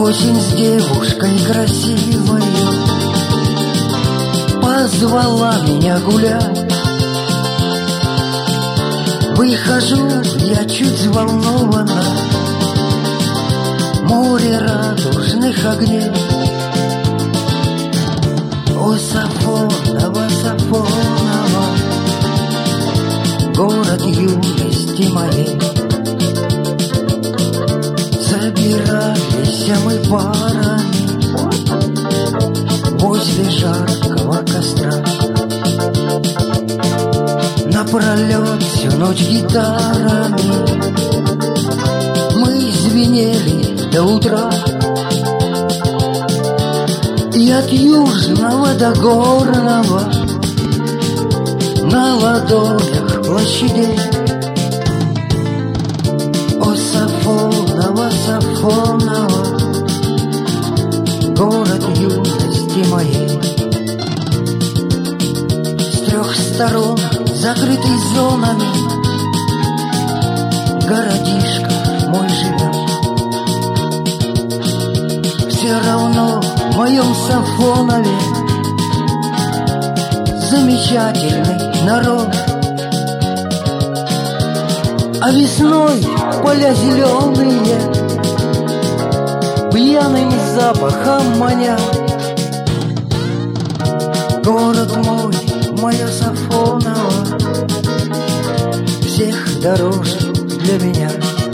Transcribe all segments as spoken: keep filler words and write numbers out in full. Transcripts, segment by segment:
Осень с девушкой красивой позвала меня гулять. Выхожу я чуть взволнованно, море радужных огней. О, Сафоново, Сафоново, город юности моей. Собирались мы парами возле жаркого костра. Напролет всю ночь гитарами мы звенели до утра. И от южного до горного на ладонях площадей. О, Сафоново, Сафоново, город юности моей. С трех сторон, закрытый зонами, городишко мой живет. Все равно в моем Сафонове замечательный народ. А весной поля зеленые пьяным запахом манят. Город мой, мое Сафоново, всех дороже для меня.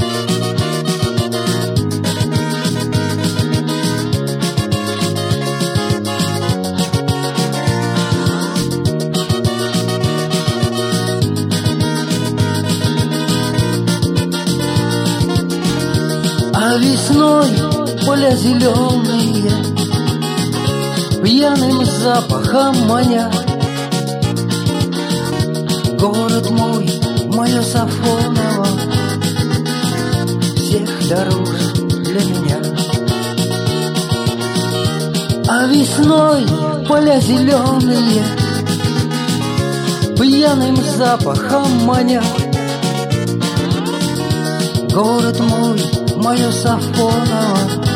А весной поля зеленые пьяным запахом манят. Город мой, мое Сафоново, всех дороже для меня. А весной поля зеленые пьяным запахом манят. Город мой, мое Сафоново,